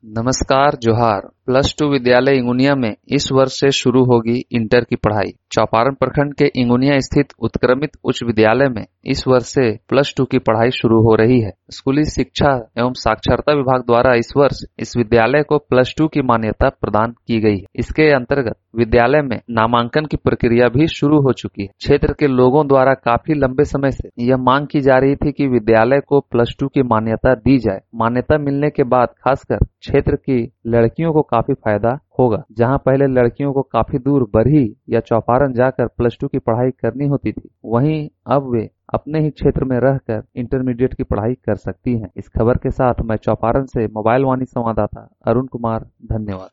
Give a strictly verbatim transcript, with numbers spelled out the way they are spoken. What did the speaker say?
नमस्कार जोहार। Plus two विद्यालय इंगुनिया में इस वर्ष से शुरू होगी इंटर की पढ़ाई। चौपारण प्रखंड के इंगुनिया स्थित उत्क्रमित उच्च विद्यालय में इस वर्ष से प्लस टू की पढ़ाई शुरू हो रही है। स्कूली शिक्षा एवं साक्षरता विभाग द्वारा इस वर्ष इस विद्यालय को प्लस टू की मान्यता प्रदान की गई है। इसके अंतर्गत विद्यालय में नामांकन की प्रक्रिया भी शुरू हो चुकी है। क्षेत्र के लोगों द्वारा काफी लंबे समय से यह मांग की जा रही थी कि विद्यालय को प्लस टू की मान्यता दी जाए। मान्यता मिलने के बाद खासकर क्षेत्र की लड़कियों को काफी फायदा होगा। जहां पहले लड़कियों को काफी दूर बरही या चौपारण जाकर प्लस टू की पढ़ाई करनी होती थी, वहीं अब वे अपने ही क्षेत्र में रहकर इंटरमीडिएट की पढ़ाई कर सकती हैं। इस खबर के साथ मैं चौपारण से मोबाइल वाणी संवाददाता अरुण कुमार, धन्यवाद।